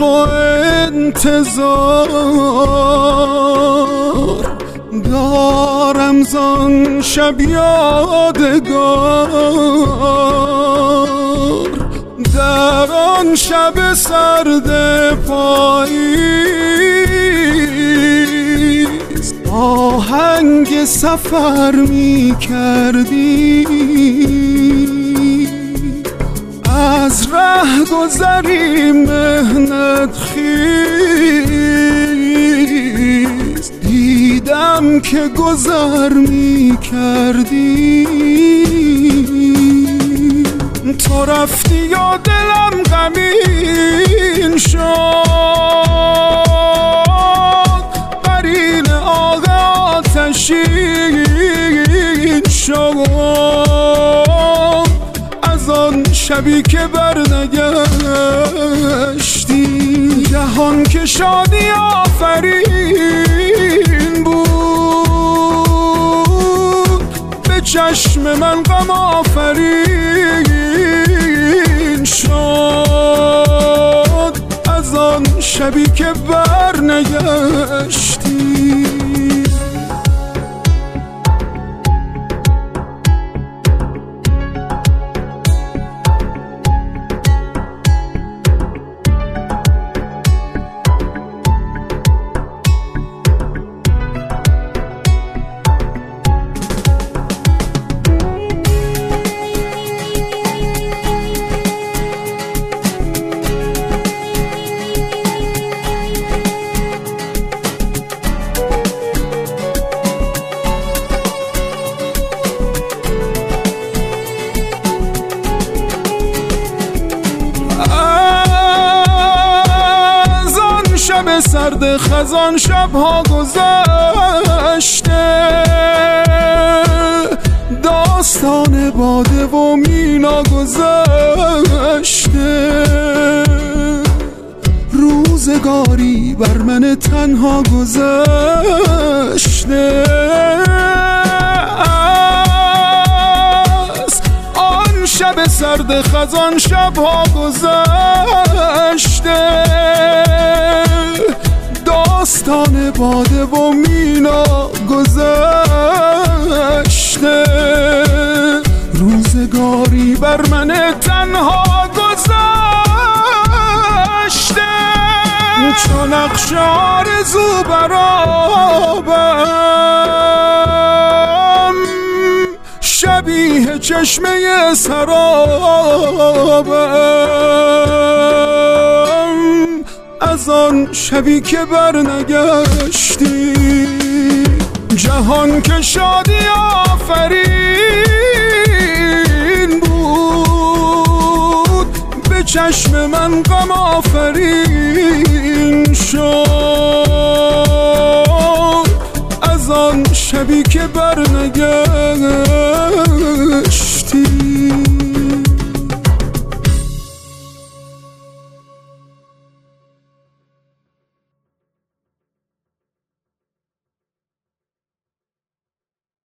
و انتظار دارم زان شب یادگار. در آن شب سرد پاییز آهنگ سفر می کردی، از ره گذری محنت خیز دیدم که گذر می کردی. تو رفتی و دلم غمین شد، قرین آه آتشین شد. از آن شبی که برنگشتی جهان که شادی آفرین بود، به چشم من غم آفرین شد. از آن شبی که برنگشتی. شب سرد خزان شبها گذشته، داستان باده و مینا گذشته. روزگاری بر من تنها گذشته، از آن شب سرد خزان شبها گذشته. داستان باده و مینا گذشته، روزگاری بر من تنها گذشته. چون نقش آرزو برابم، شبیه چشمه سرابم. از آن شبی که برنگشتی جهان که شادی آفرین بود، به چشم من غم آفرین شد. از آن شبی که برنگشتی.